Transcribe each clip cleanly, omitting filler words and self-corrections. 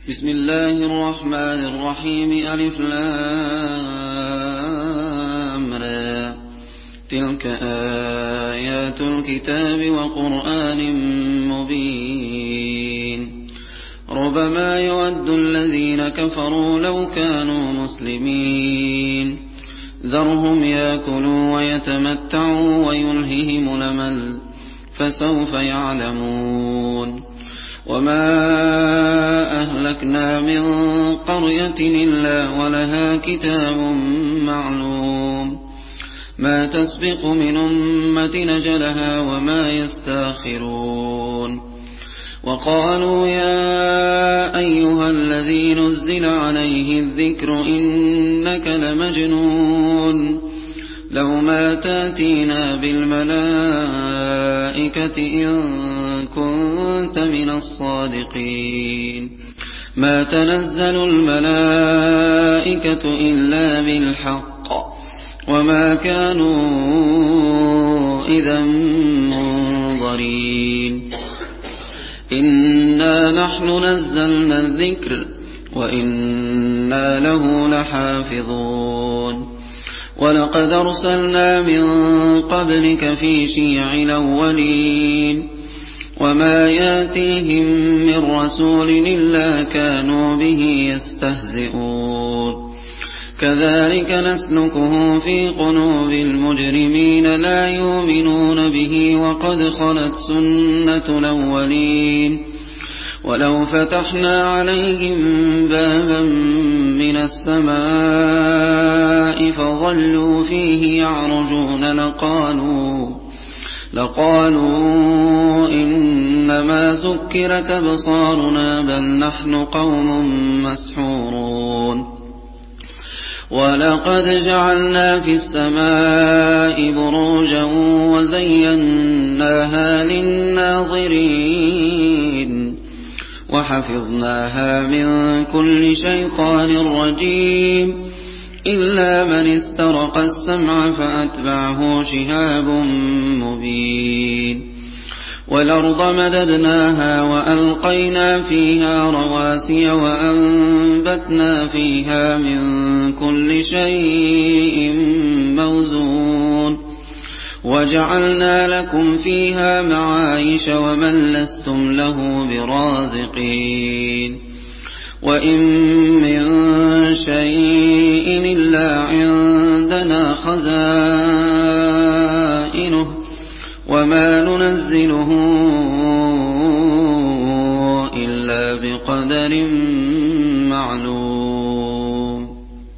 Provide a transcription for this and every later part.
بسم الله الرحمن الرحيم ألف لام را تلك آيات الكتاب وقرآن مبين ربما يود الذين كفروا لو كانوا مسلمين ذرهم يأكلوا ويتمتعوا ويلههم الأمل فسوف يعلمون وما أهلكنا من قرية إلا ولها كتاب معلوم ما تسبق من أمة أجلها وما يستاخرون وقالوا يا أيها الذي نزل عليه الذكر إنك لمجنون لو ما تاتينا بالملائكة إن كنت من الصادقين ما تنزل الملائكة إلا بالحق وما كانوا إذا منظرين إنا نحن نزلنا الذكر وإنا له لحافظون ولقد أرسلنا من قبلك في شيع الأولين وما ياتيهم من رسول إلا كانوا به يستهزئون كذلك نسلكه في قلوب المجرمين لا يؤمنون به وقد خلت سنة الأولين ولو فتحنا عليهم بابا من السماء فظلوا فيه يعرجون لقالوا إنما سكرت أبصارنا بل نحن قوم مسحورون ولقد جعلنا في السماء بروجا وزيناها للناظرين وحفظناها من كل شيطان رجيم إلا من استرق السمع فأتبعه شهاب مبين والأرض مددناها وألقينا فيها رواسي وأنبتنا فيها من كل شيء موزون وجعلنا لكم فيها معايش ومن لستم له برازقين وإن من شيء إلا عندنا خزائنه وما ننزله إلا بقدر معلوم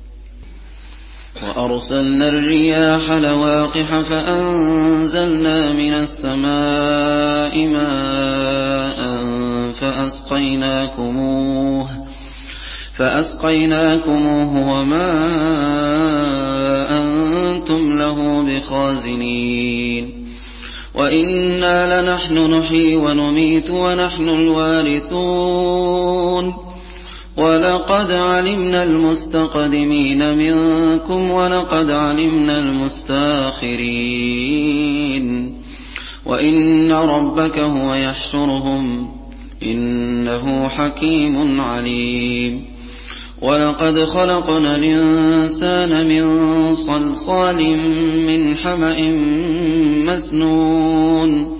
وأرسلنا الرياح لواقح فأنزلنا من السماء ماء فأسقيناكموه وما أنتم له بخازنين وإنا لنحن نحيي ونميت ونحن الوارثون ولقد علمنا المستقدمين منكم ولقد علمنا المستاخرين وإن ربك هو يحشرهم إنه حكيم عليم ولقد خلقنا الإنسان من صلصال من حمأ مسنون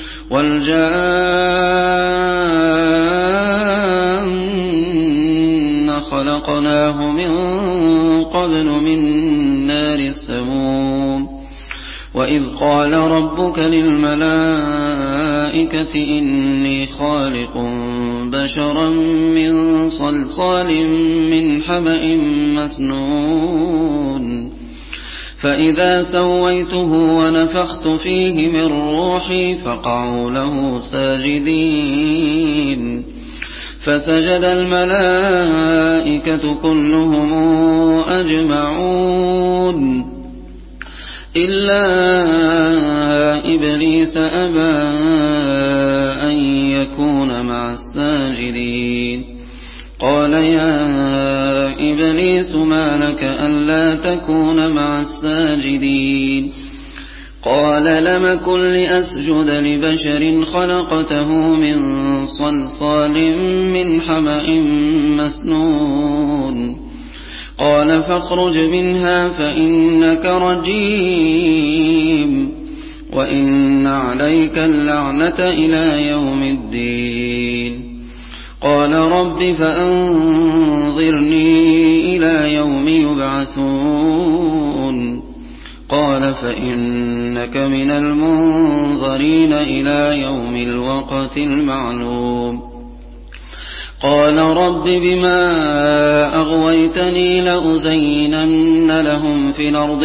والجان خلقناه من قبل من نار السموم وإذ قال ربك للملائكة إني خالق بشرا من صلصال من حمأ مسنون فإذا سويته ونفخت فيه من روحي فقعوا له ساجدين فسجد الملائكة كلهم أجمعون إلا إبليس أبى أن يكون مع الساجدين قال يا إبليس ما لك ألا تكون مع الساجدين قال لم كن لأسجد لبشر خلقته من صلصال من حمأ مسنون قال فاخرج منها فإنك رجيم وإن عليك اللعنة إلى يوم الدين قال رب فأنظرني إلى يوم يبعثون قال فإنك من المنظرين إلى يوم الوقت المعلوم قال رب بما أغويتني لأزينن لهم في الأرض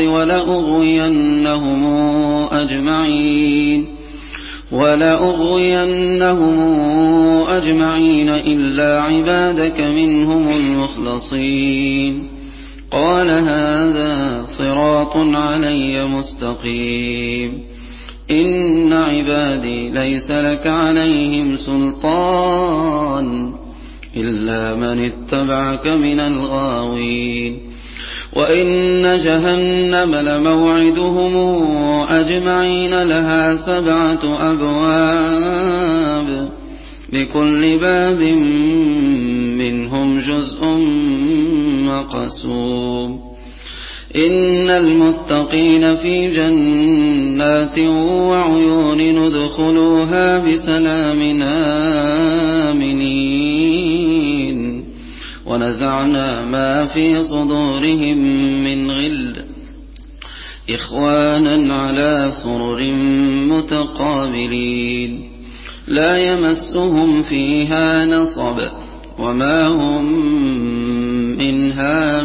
ولأغوينهم أجمعين إلا عبادك منهم المخلصين قال هذا صراط علي مستقيم إن عبادي ليس لك عليهم سلطان إلا من اتبعك من الغاوين وإن جهنم لموعدهم أجمعين لها 7 أبواب لكل باب منهم جزء مقسوم إن المتقين في جنات وعيون ندخلوها بسلام آمنين ونزعنا ما في صدورهم من غل إخوانا على سرر متقابلين لا يمسهم فيها نصب وما هم منها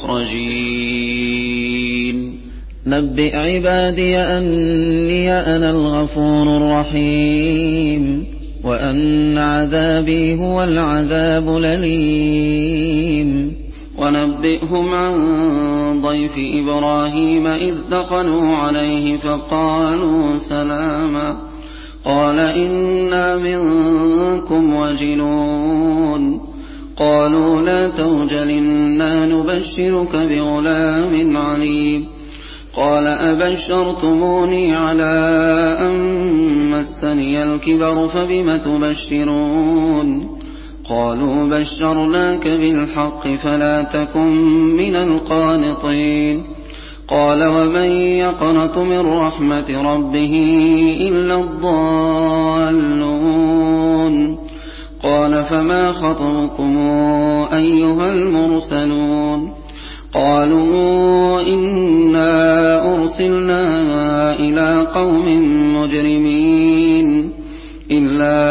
بمخرجين نبئ عبادي أني أنا الغفور الرحيم وأن عذابي هو العذاب الأليم ونبئهم عن ضيف إبراهيم إذ دخلوا عليه فقالوا سلاما قال إنا منكم وجلون قالوا لا توجل إنا نبشرك بغلام عليم قال أبشرتموني على أن مسني الكبر فبم تبشرون قالوا بشرناك بالحق فلا تكن من القانطين قال ومن يقنط من رحمة ربه إلا الضالون قال فما خطبكم أيها المرسلون قالوا إنا أرسلنا إلى قوم مجرمين إلا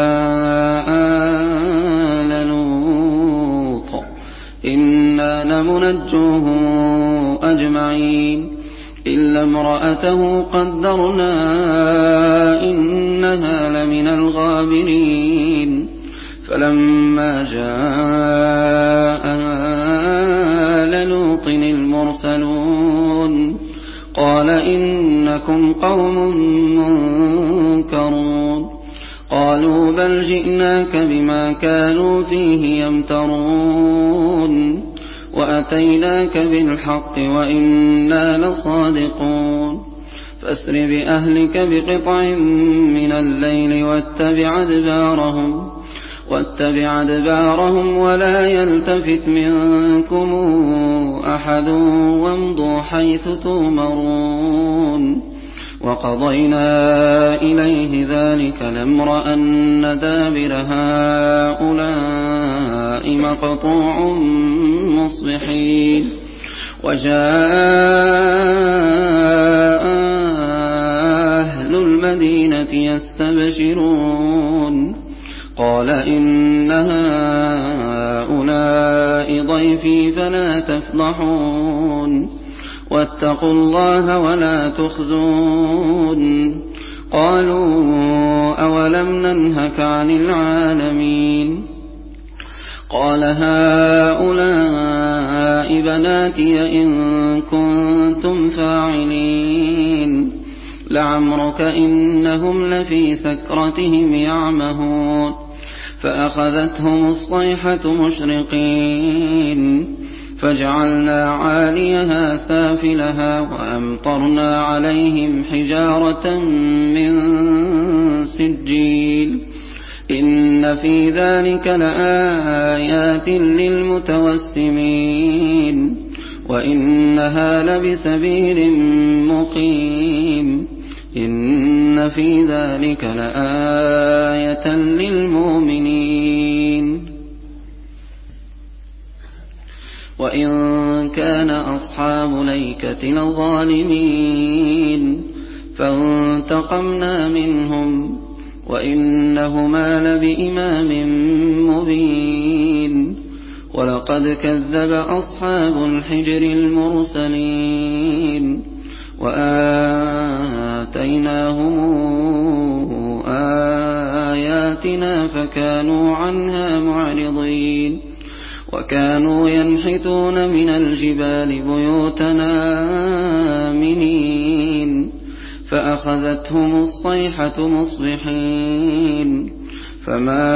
آل لوط إنا لمنجوهم أجمعين إلا امرأته قدرنا إنها لمن الغابرين فلما جاء آل لوط المرسلون قال إنكم قوم منكرون قالوا بل جئناك بما كانوا فيه يمترون وأتيناك بالحق وإنا لصادقون فاسر بأهلك بقطع من الليل واتبع أدبارهم ولا يلتفت منكم أحد وامضوا حيث تؤمرون وقضينا إليه ذلك الأمر أن دابر هؤلاء مقطوع مصبحين وجاء أهل المدينة يستبشرون قال إن هؤلاء ضيفي فلا تفضحون واتقوا الله ولا تخزون قالوا أولم ننهك عن العالمين قال هؤلاء بناتي إن كنتم فاعلين لعمرك إنهم لفي سكرتهم يعمهون فأخذتهم الصيحة مشرقين فجعلنا عاليها سافلها وأمطرنا عليهم حجارة من سجيل إن في ذلك لآيات للمتوسمين وإنها لبسبيل مقيم إن في ذلك لآية للمؤمنين وإن كان أصحاب ليكة لظالمين فانتقمنا منهم وإنهما لبإمام مبين ولقد كذب أصحاب الحجر المرسلين وآتيناهم آياتنا فكانوا عنها معرضين وكانوا ينحتون من الجبال بيوتنا آمنين فأخذتهم الصيحة مصبحين فما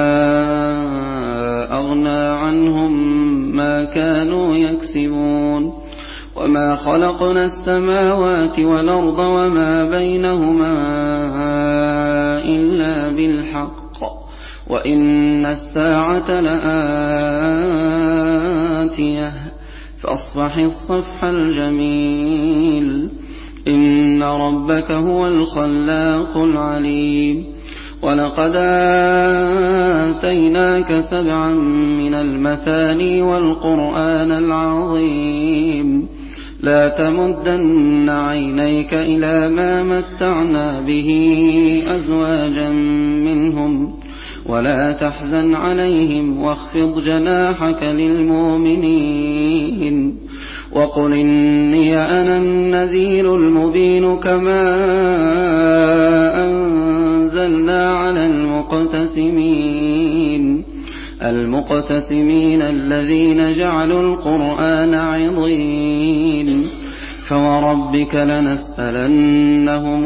أغنى عنهم ما كانوا يكسبون وما خلقنا السماوات والأرض وما بينهما إلا بالحق وإن الساعة لآتية فاصفح الصفح الجميل إن ربك هو الخلاق العليم ولقد آتيناك 7 من المثاني والقرآن العظيم لا تمدن عينيك إلى ما متعنا به أزواجا منهم ولا تحزن عليهم واخفض جناحك للمؤمنين وقل إني أنا النذير المبين كما أنزلنا على المقتسمين الذين جعلوا القرآن عضين فوربك لنسألنهم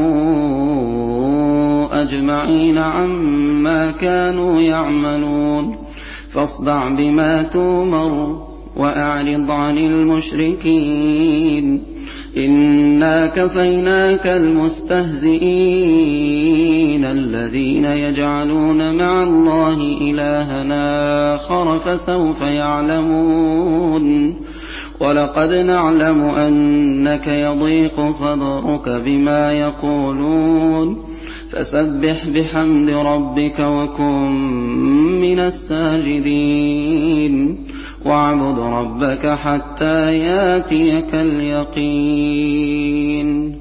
أجمعين عما كانوا يعملون فاصدع بما تؤمر وأعرض عن المشركين إنا كفيناك المستهزئين الذين يجعلون مع الله إلها آخر فسوف يعلمون ولقد نعلم أنك يضيق صدرك بما يقولون فسبح بحمد ربك وكن من الساجدين واعبد ربك حتى ياتيك اليقين